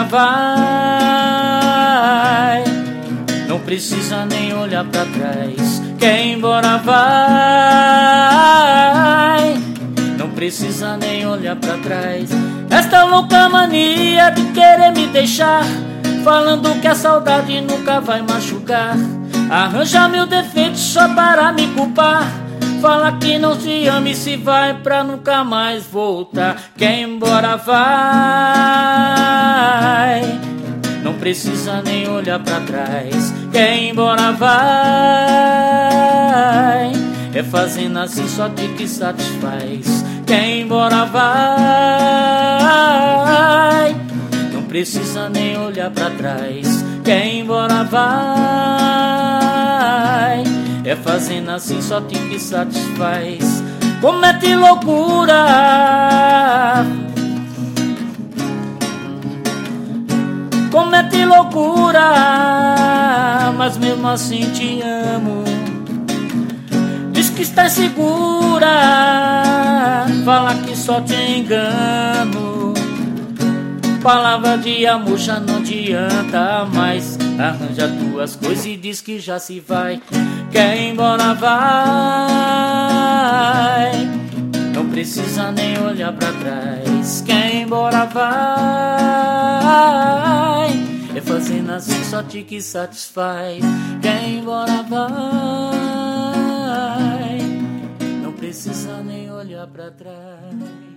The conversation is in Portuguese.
embora vai, não precisa nem olhar pra trás. Quer ir embora vai, não precisa nem olhar pra trás. Esta louca mania de querer me deixar, falando que a saudade nunca vai machucar. Arranja mil defeitos só para me culpar, fala que não se ama e se vai pra nunca mais voltar. Quer ir embora vai, não precisa nem olhar pra trás. Quer ir embora vai, é fazendo assim só que satisfaz. Quer ir embora vai, não precisa nem olhar pra trás. Quer ir embora vai, é fazendo assim só que satisfaz. Comete loucura, comete loucura, mas mesmo assim te amo. Diz que está insegura, fala que só te engano. Palavra de amor já não adianta mais. Arranja tuas coisas e diz que já se vai. Quer ir embora vai, não precisa nem olhar pra trás. Quer ir embora vai, é fazendo assim só te que satisfaz. Quer ir embora vai, não precisa nem olhar pra trás.